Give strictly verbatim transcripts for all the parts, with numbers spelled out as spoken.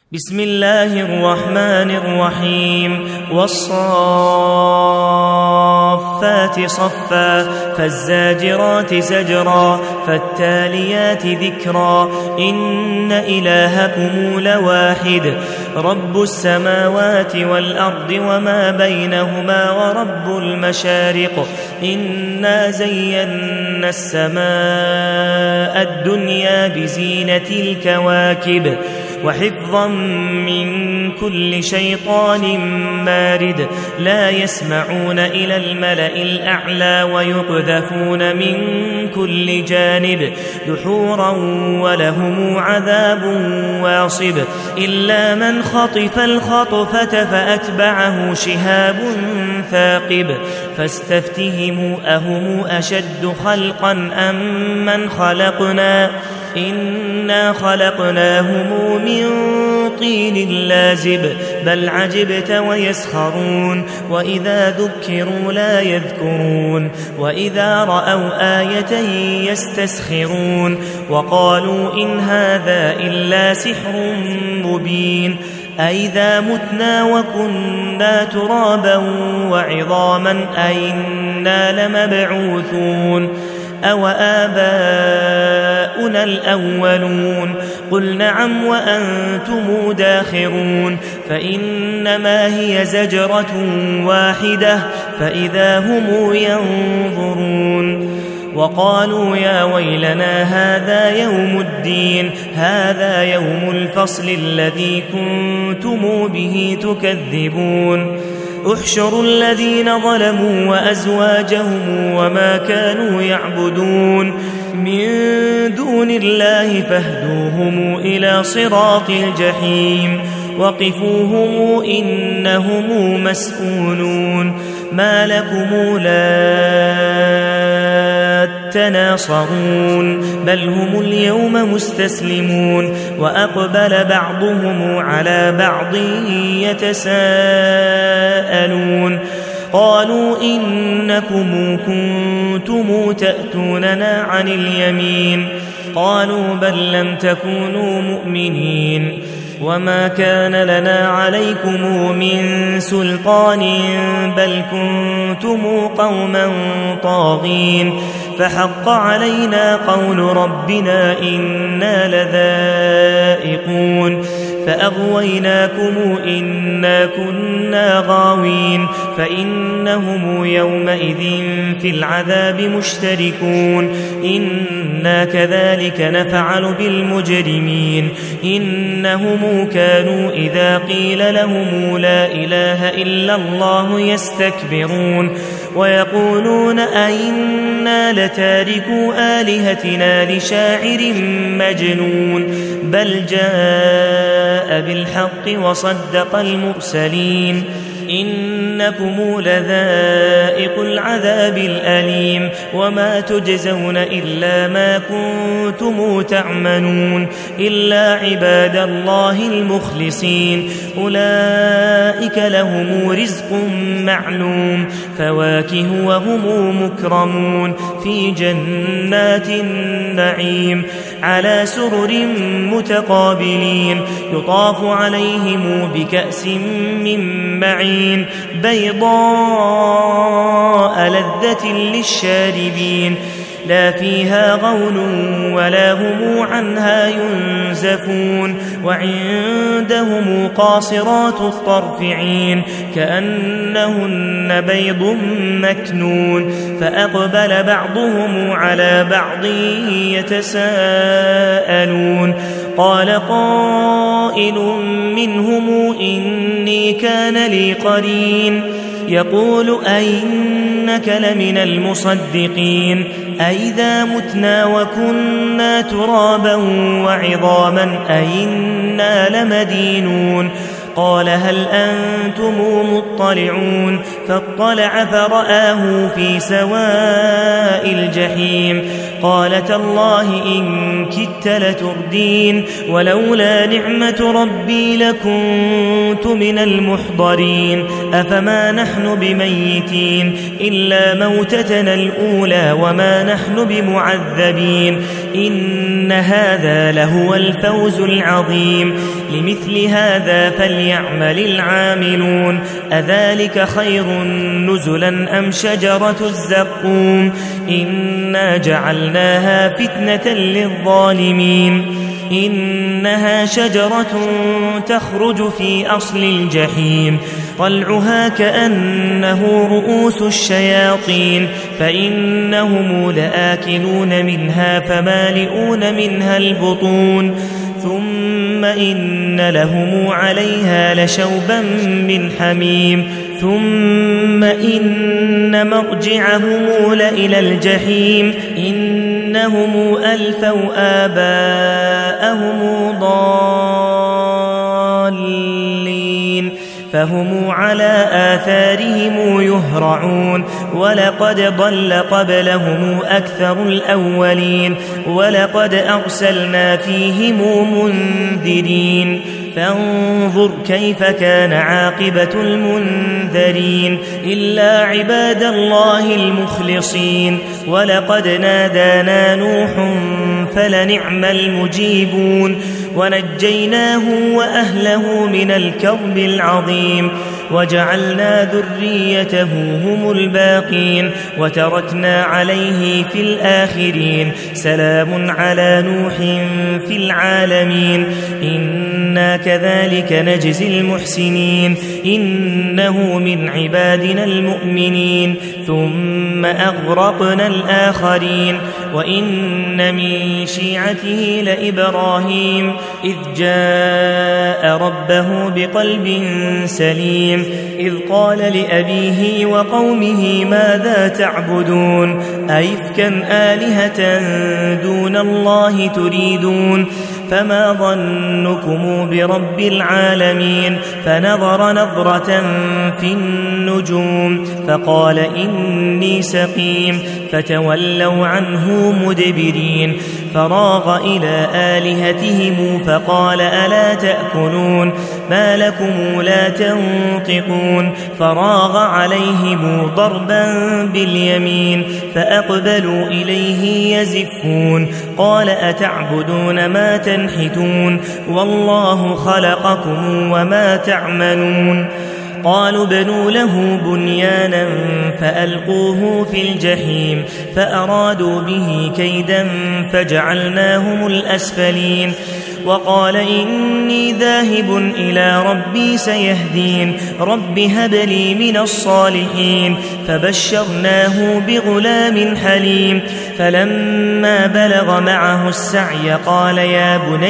بسم الله الرحمن الرحيم والصافات صفا فالزاجرات زجرا فالتاليات ذكرا إن إلهكم لواحد رب السماوات والأرض وما بينهما ورب المشارق إنا زينا السماء الدنيا بزينة الكواكب وحفظا من كل شيطان مارد لا يسمعون إلى الملأ الأعلى ويقذفون من كل جانب دحورا ولهم عذاب واصب إلا من خطف الخطفة فأتبعه شهاب ثاقب فاستفتهموا أهم أشد خلقا أم من خلقنا إنا خلقناهم من طين لازب بل عجبت ويسخرون وإذا ذكروا لا يذكرون وإذا رأوا آية يستسخرون وقالوا إن هذا إلا سحر مبين أئذا متنا وكنا ترابا وعظاما أئنا لمبعوثون أو آباؤنا الأولون قل نعم وأنتم داخرون فإنما هي زجرة واحدة فإذا هم ينظرون وقالوا يا ويلنا هذا يوم الدين هذا يوم الفصل الذي كنتم به تكذبون احشروا الذين ظلموا وأزواجهم وما كانوا يعبدون من دون الله فاهدوهم إلى صراط الجحيم وقفوهم إنهم مسؤولون ما لكم لا تناصرون بل هم اليوم مستسلمون وأقبل بعضهم على بعض يتساءلون قالوا إنكم كنتم تأتوننا عن اليمين قالوا بل لم تكونوا مؤمنين وما كان لنا عليكم من سلطان بل كنتم قوما طاغين فحق علينا قول ربنا إنا لذائقون فأغويناكم إنا كنا غاوين فإنهم يومئذ في العذاب مشتركون إنا كذلك نفعل بالمجرمين إنهم كانوا إذا قيل لهم لا إله إلا الله يستكبرون ويقولون أئنا لتاركوا آلهتنا لشاعر مجنون بل جاء بالحق وصدق المرسلين إنكم لذائق العذاب الأليم وما تجزون إلا ما كنتم تعملون إلا عباد الله المخلصين أولئك لهم رزق معلوم فواكه وهم مكرمون في جنات النعيم على سرر متقابلين يطاف عليهم بكأس من معين بيضاء لذة للشاربين لا فيها غول ولا هم عنها ينزفون وعندهم قاصرات الطرف عين كأنهن بيض مكنون فأقبل بعضهم على بعض يتساءلون قال قائل منهم إني كان لي قرين يقول أئنك لمن المصدقين أئذا متنا وكنا ترابا وعظاما أئنا لمدينون قال هل أنتم مطلعون فاطلع فرآه في سواء الجحيم قال تالله إن كدت لتردين ولولا نعمة ربي لكنت من المحضرين أفما نحن بميتين إلا موتتنا الأولى وما نحن بمعذبين إن هذا لهو الفوز العظيم لمثل هذا فليعمل العاملون أذلك خير نزلا أم شجرة الزقوم إنا جعلناها فتنة للظالمين إنها شجرة تخرج في أصل الجحيم طلعها كأنه رؤوس الشياطين فإنهم لآكلون منها فمالئون منها البطون ثم إن لهم عليها لشوبا من حميم ثم إن مرجعهم لإلى الجحيم إنهم ألفوا آباءهم ضالين فهم على آثارهم يهرعون ولقد ضل قبلهم أكثر الأولين ولقد أرسلنا فيهم منذرين فانظر كيف كان عاقبة المنذرين إلا عباد الله المخلصين ولقد نادانا نوح فلنعم المجيبون ونجيناه وأهله من الكرب العظيم وجعلنا ذريته هم الباقين وتركنا عليه في الآخرين سلام على نوح في العالمين إنا كذلك نجزي المحسنين إنه من عبادنا المؤمنين ثم أغرقنا الآخرين وإن من شيعته لإبراهيم إذ جاء ربه بقلب سليم إذ قال لأبيه وقومه ماذا تعبدون أئفكا آلهة دون الله تريدون فما ظنكم برب العالمين فنظر نظرة في النجوم فقال إني سقيم فتولوا عنه مدبرين فراغ إلى آلهتهم فقال ألا تأكلون ما لكم لا تنطقون فراغ عليهم ضربا باليمين فأقبلوا إليه يزفون قال أتعبدون ما تنحتون والله خلقكم وما تعملون قالوا بنوا له بنيانا فألقوه في الجحيم فأرادوا به كيدا فجعلناهم الأسفلين وقال إني ذاهب إلى ربي سيهدين رب هب لي من الصالحين فبشرناه بغلام حليم فلما بلغ معه السعي قال يا بني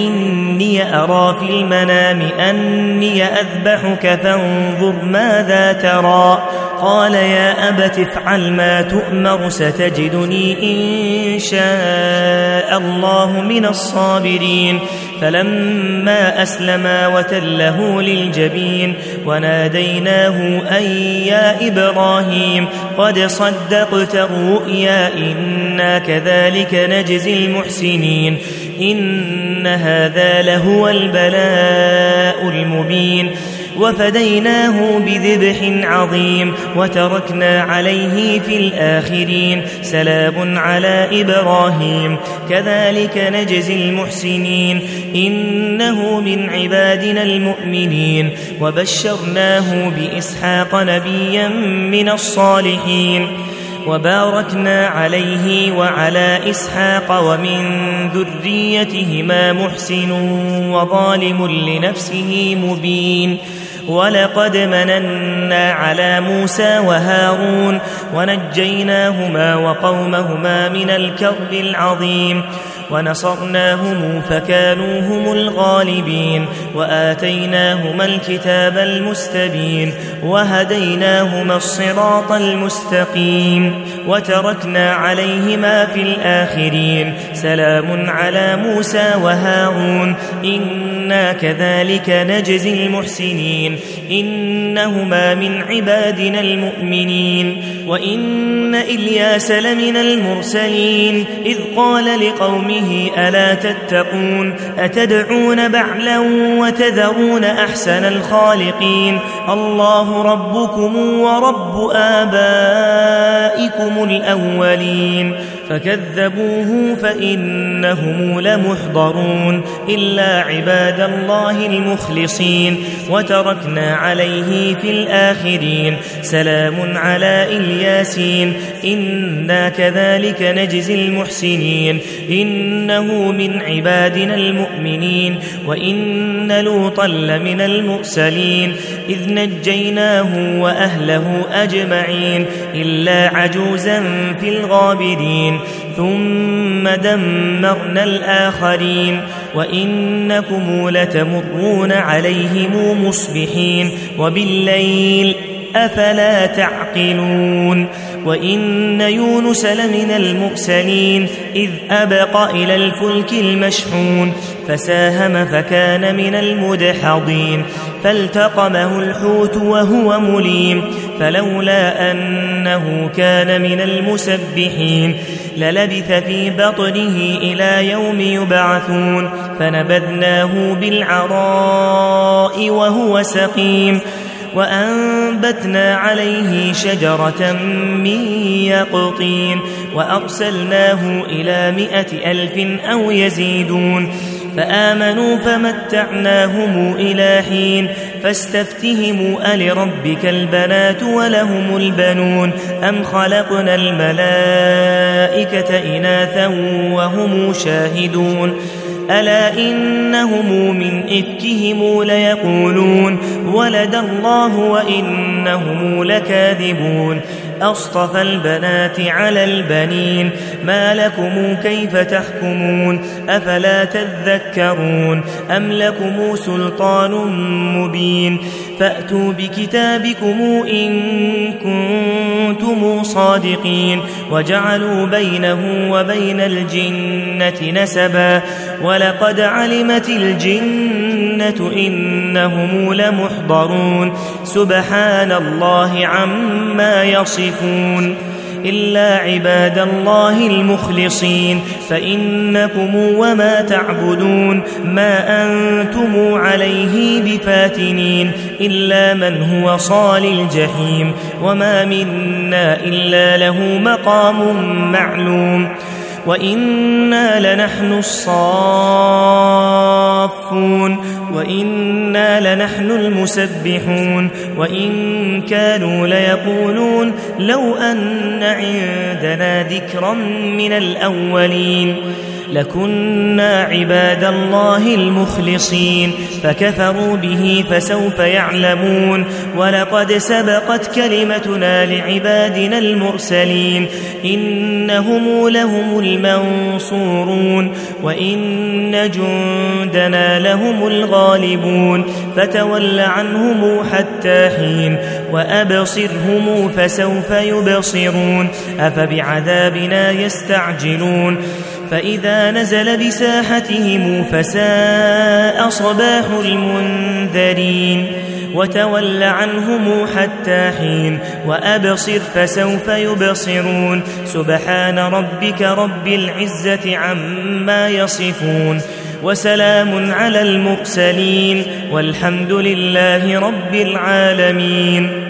إني أرى في المنام أني أذبحك فانظر ماذا ترى قال يا أبت افعل ما تؤمر ستجدني إن شاء الله من الصابرين فلما أسلما وتله للجبين وناديناه أن يا إبراهيم قد صدقت الرؤيا إنا كذلك نجزي المحسنين إن هذا لهو البلاء المبين وفديناه بذبح عظيم وتركنا عليه في الآخرين سلام على إبراهيم كذلك نجزي المحسنين إنه من عبادنا المؤمنين وبشرناه بإسحاق نبيا من الصالحين وباركنا عليه وعلى إسحاق ومن ذريتهما محسن وظالم لنفسه مبين ولقد مننا على موسى وهارون ونجيناهما وقومهما من الكرب العظيم ونصرناهم فكانوا هم الغالبين وآتيناهما الكتاب المستبين وهديناهما الصراط المستقيم وتركنا عليهما في الآخرين سلام على موسى وهارون إنا كذلك نجزي المحسنين إنهما من عبادنا المؤمنين وإن إلياس لمن المرسلين إذ قال لقومه ألا تتقون أتدعون بعلا وتذرون أحسن الخالقين الله ربكم ورب آبائكم الأولين فكذبوه فإنهم لمحضرون إلا عباد الله المخلصين وتركنا عليه في الآخرين سلام على الياسين إنا كذلك نجزي المحسنين إنه من عبادنا المؤمنين وإن لوطا لمن المرسلين إذ نجيناه وأهله أجمعين إلا عجوزا في الغابرين ثم دمرنا الآخرين وإنكم لتمرون عليهم مصبحين وبالليل أفلا تعقلون وإن يونس لمن المرسلين إذ أبق إلى الفلك المشحون فساهم فكان من المدحضين فالتقمه الحوت وهو مليم فلولا أنه كان من المسبحين للبث في بطنه إلى يوم يبعثون فنبذناه بالعراء وهو سقيم وأنبتنا عليه شجرة من يقطين وأرسلناه إلى مائة ألف أو يزيدون فآمنوا فمتعناهم إلى حين فاستفتهموا ألربك البنات ولهم البنون أم خلقنا الملائكة إناثا وهم شاهدون ألا إنهم من إفكهم ليقولون ولد الله وإنهم لكاذبون أصطفى البنات على البنين ما لكم كيف تحكمون أفلا تذكرون أم لكم سلطان مبين فأتوا بكتابكم إن كنتم صادقين وجعلوا بينه وبين الجنة نسبا ولقد علمت الجنة إنهم لمحضرون سبحان الله عما يصفون إلا عباد الله المخلصين فإنكم وما تعبدون ما أنتم عليه بفاتنين إلا من هو صال الجحيم وما منا إلا له مقام معلوم وإنا لنحن الصافون وإنا لنحن المسبحون وإن كانوا ليقولون لو أن عندنا ذكرا من الأولين لكنا عباد الله المخلصين فكفروا به فسوف يعلمون ولقد سبقت كلمتنا لعبادنا المرسلين إنهم لهم المنصورون وإن جندنا لهم الغالبون فتول عنهم حتى حين وأبصرهم فسوف يبصرون أفبعذابنا يستعجلون فإذا نزل بساحتهم فساء صباح المنذرين وتول عنهم حتى حين وأبصر فسوف يبصرون سبحان ربك رب العزة عما يصفون وسلام على المرسلين والحمد لله رب العالمين.